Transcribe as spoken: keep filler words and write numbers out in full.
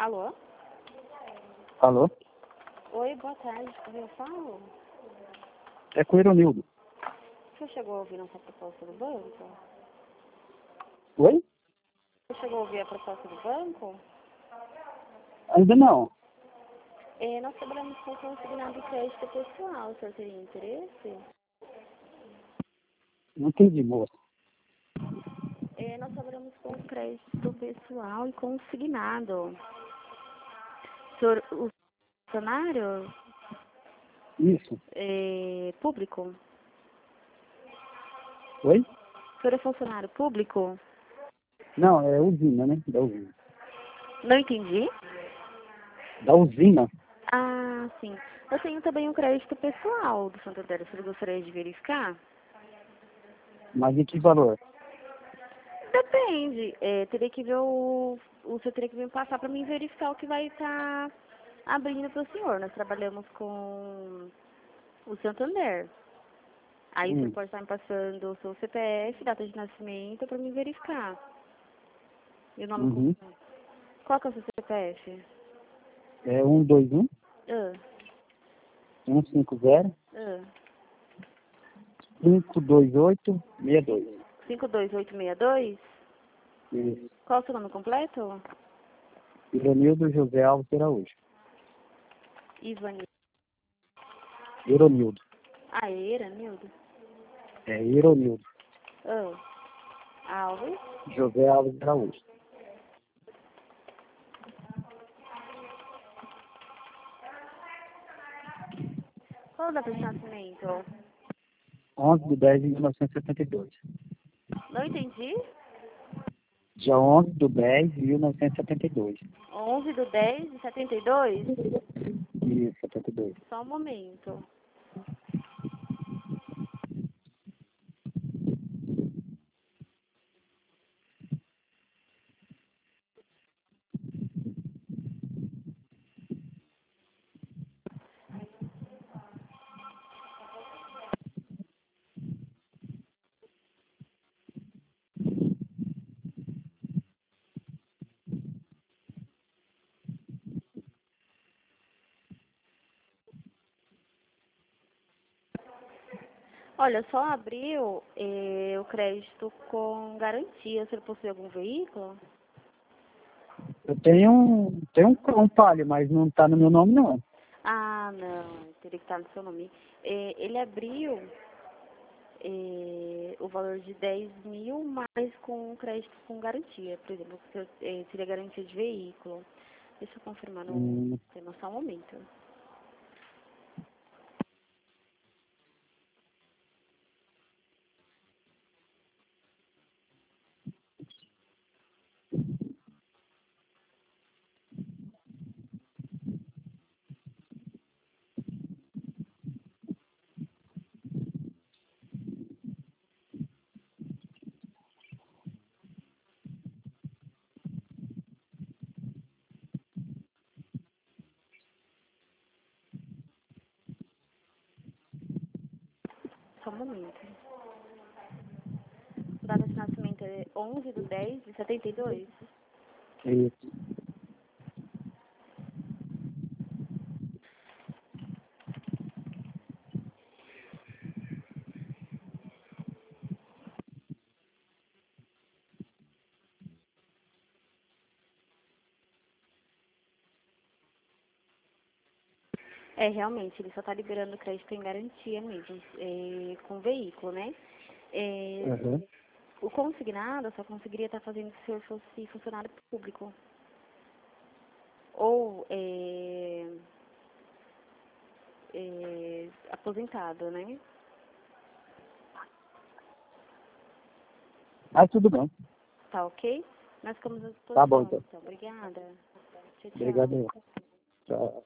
Alô? Alô? Oi, boa tarde. Com quem eu falo? É com o Ironildo. Você chegou a ouvir nossa proposta do banco? Oi? Você chegou a ouvir a proposta do banco? Ainda não. É, nós trabalhamos com consignado de crédito pessoal. O senhor teria interesse? Não entendi, moça. É, nós trabalhamos com crédito pessoal e consignado. O senhor, o funcionário Isso. é, público? Oi? O senhor é funcionário público? Não, é usina, né? Da usina. Não entendi. Da usina? Ah, sim. Eu tenho também um crédito pessoal do Santander. O senhor gostaria de verificar? Mas em que valor? Depende. É, teria que ver o. O senhor teria que vir passar para mim verificar o que vai estar abrindo para o senhor. Nós trabalhamos com o Santander. Aí o senhor Hum. pode estar me passando o seu C P F, data de nascimento, para mim verificar. E o nome Uhum. completo. Qual que é o seu C P F? É um dois um, Ah, um cinco zero, ah. cinco dois oito, seis dois. cinco dois oito seis dois? Isso. Qual é o seu nome completo? Ironildo José Alves Araújo. Ivani. Ironildo. Ah, Era, Nildo? É Ironildo. Ah, Alves. José Alves Araújo. Qual a data de nascimento? onze de dez de mil novecentos e setenta e dois. Não entendi. Dia onze de dez de mil novecentos e setenta e dois. onze do dez de setenta e dois? Isso, setenta e dois. Só um momento. Olha, só abriu eh, o crédito com garantia. Você possui algum veículo? Eu tenho um, tenho um, um palio, mas não está no meu nome, não. Ah, não. Teria que estar no seu nome. Eh, ele abriu eh, o valor de dez mil, mas com crédito com garantia. Por exemplo, se eu, eh, seria garantia de veículo. Deixa eu confirmar no Hum. sistema só um momento. Só um momento. Data de nascimento é onze de dez de setenta e dois? Isso. É, realmente, ele só está liberando crédito em garantia mesmo, é, com veículo, né? É, Uhum. o consignado só conseguiria estar fazendo se o senhor fosse funcionário público. Ou é, é, aposentado, né? Mas tudo bem. Tá ok? Nós ficamos à Tá bom, disposição, então. então. Obrigada. Tchau, tchau. Obrigado. Tchau.